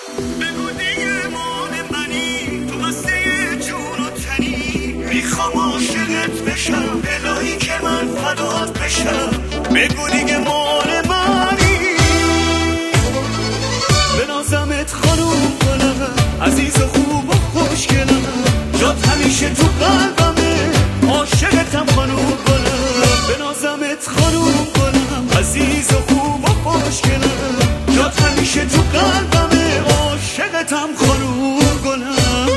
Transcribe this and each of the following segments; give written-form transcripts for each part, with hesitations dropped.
بگو دیگه مال منی، تو واسه جون و تنی، میخوام عاشقت بشم الهی که من فدات بشم. بگو دیگه مال منی، بنازمت خانوم گلم، عزیز و خوب و خوشگلم، جات همیشه تو قلبمه، عاشقتم خانوم گلم. بنازمت خانوم گلم، عزیز و خوب و خوشگلم، جات همیشه تو قلبمه، عاشقتم خانوم گلم.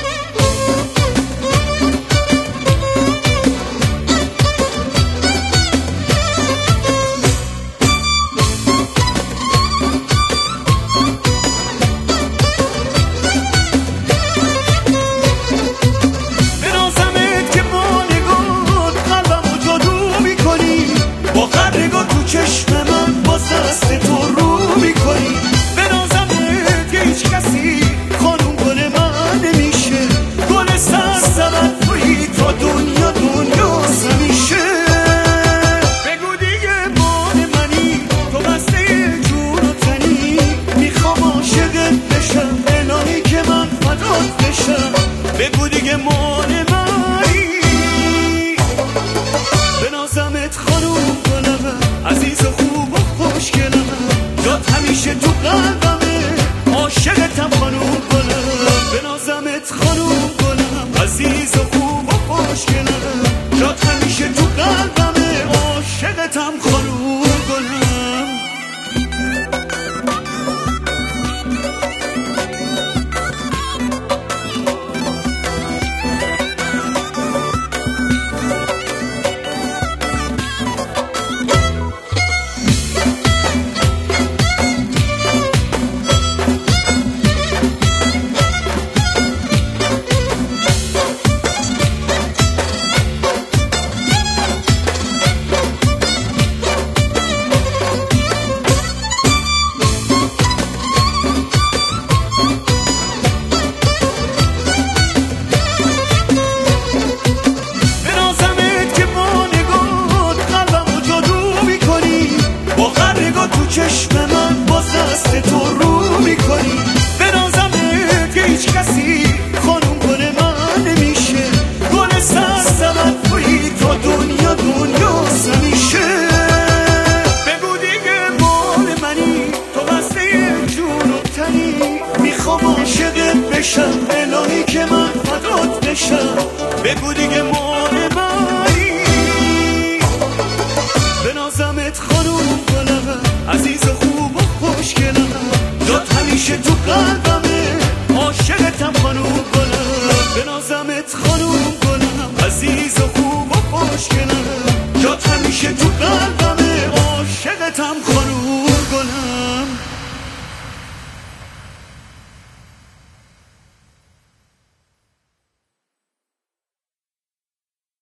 چشم من با دست تو رو میکنی، بنازمت که هیچ کسی خانوم گل من نمیشه، گل سرسبت تویی تا دنیا دنیاست همیشه. بگو دیگه مال منی، تو بسته جون و تنی، میخوام عاشقت بشم الهی که من فدات بشم. بگو دیگه مال منی، بنازمت خانوم گلم، عزیز و خوب و خوشگلم، جات همیشه تو قلبمه، عاشقتم خانوم گلم. بنازمت خانوم گلم، عزیز و خوب و خوشگلم، جات همیشه تو قلبمه، عاشقتم خانوم گلم. چشم من با دست تو رو میکنی، بنازمت که هیچ کسی خانوم گل من نمیشه، گل سرسبت تویی تا دنیا دنیاست همیشه. بگو دیگه مال منی، تو بسته جون و تنی، میخوام عاشقت بشم الهی که من فدات بشم. بگو دیگه مال منی، بنازمت خانوم گلم، عزیز و خوب و خوشگلم، جات همیشه تو قلبمه، عاشقتم خانوم گلم. بنازمت خانوم